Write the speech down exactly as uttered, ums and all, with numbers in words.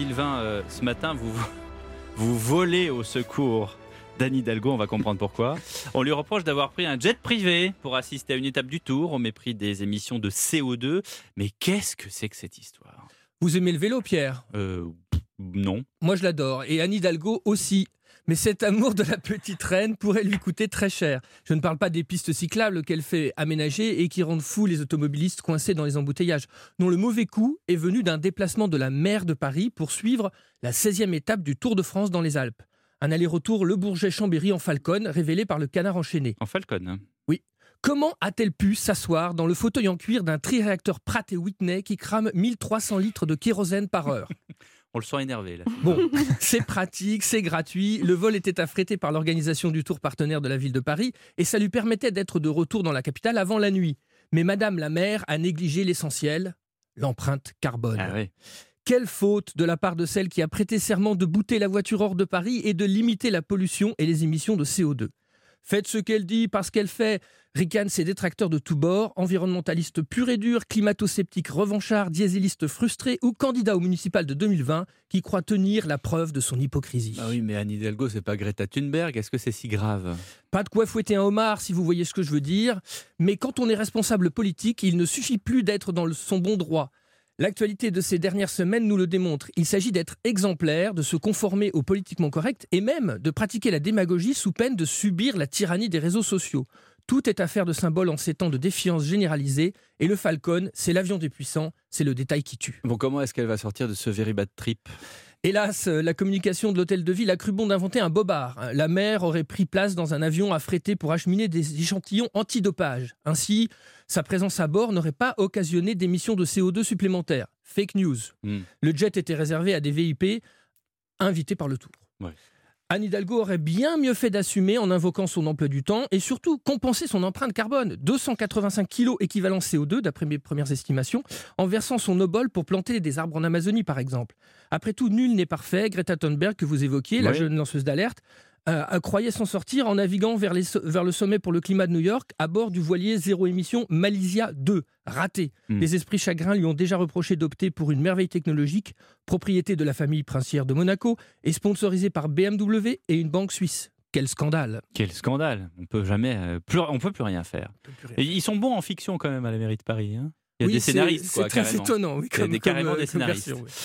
Sylvain, euh, ce matin, vous, vous volez au secours d'Anne Hidalgo, on va comprendre pourquoi. On lui reproche d'avoir pris un jet privé pour assister à une étape du Tour, au mépris des émissions de C O deux. Mais qu'est-ce que c'est que cette histoire ? Vous aimez le vélo, Pierre ? Euh, non. Moi, je l'adore. Et Anne Hidalgo aussi. Mais cet amour de la petite reine pourrait lui coûter très cher. Je ne parle pas des pistes cyclables qu'elle fait aménager et qui rendent fous les automobilistes coincés dans les embouteillages. Non, le mauvais coup est venu d'un déplacement de la maire de Paris pour suivre la seizième étape du Tour de France dans les Alpes. Un aller-retour Le Bourget-Chambéry en Falcon, révélé par le Canard enchaîné. En Falcon, hein. Oui. Comment a-t-elle pu s'asseoir dans le fauteuil en cuir d'un triréacteur Pratt et Whitney qui crame mille trois cents litres de kérosène par heure ? On le sent énervé, là. Bon, c'est pratique, c'est gratuit. Le vol était affrété par l'organisation du Tour partenaire de la ville de Paris et ça lui permettait d'être de retour dans la capitale avant la nuit. Mais Madame la maire a négligé l'essentiel, l'empreinte carbone. Ah oui. Quelle faute de la part de celle qui a prêté serment de bouter la voiture hors de Paris et de limiter la pollution et les émissions de C O deux. Faites ce qu'elle dit parce qu'elle fait, ricanent ses détracteurs de tous bords, environnementalistes purs et durs, climato-sceptiques revanchards, dieselistes frustrés ou candidats au municipal de deux mille vingt qui croient tenir la preuve de son hypocrisie. Ah oui, mais Anne Hidalgo, c'est pas Greta Thunberg. Est-ce que c'est si grave ? Pas de quoi fouetter un homard, si vous voyez ce que je veux dire. Mais quand on est responsable politique, il ne suffit plus d'être dans le- son bon droit. L'actualité de ces dernières semaines nous le démontre. Il s'agit d'être exemplaire, de se conformer au politiquement correct et même de pratiquer la démagogie sous peine de subir la tyrannie des réseaux sociaux. Tout est affaire de symbole en ces temps de défiance généralisée. Et le Falcon, c'est l'avion des puissants, c'est le détail qui tue. Bon, comment est-ce qu'elle va sortir de ce very bad trip ? Hélas, la communication de l'hôtel de ville a cru bon d'inventer un bobard. La maire aurait pris place dans un avion affrété pour acheminer des échantillons antidopage. Ainsi, sa présence à bord n'aurait pas occasionné d'émissions de C O deux supplémentaires. Fake news. Hmm. Le jet était réservé à des V I P invités par le Tour. Ouais. Anne Hidalgo aurait bien mieux fait d'assumer en invoquant son emploi du temps et surtout compenser son empreinte carbone, deux cent quatre-vingt-cinq kilos équivalent C O deux d'après mes premières estimations, en versant son obol pour planter des arbres en Amazonie par exemple. Après tout, nul n'est parfait. Greta Thunberg que vous évoquiez, la Ouais. jeune lanceuse d'alerte, euh, croyait s'en sortir en naviguant vers, les, vers le sommet pour le climat de New York à bord du voilier zéro émission Malaysia deux. Raté. Mm. Les esprits chagrins lui ont déjà reproché d'opter pour une merveille technologique, propriété de la famille princière de Monaco et sponsorisée par B M W et une banque suisse. Quel scandale. Quel scandale ! On peut jamais, euh, plus, on peut plus rien faire. Et ils sont bons en fiction quand même à la mairie de Paris. Hein. Il y a Oui, des c'est- scénaristes, quoi, C'est très carrément. étonnant. Oui, Il y a comme, des- carrément comme, des euh, comme scénaristes. version, oui.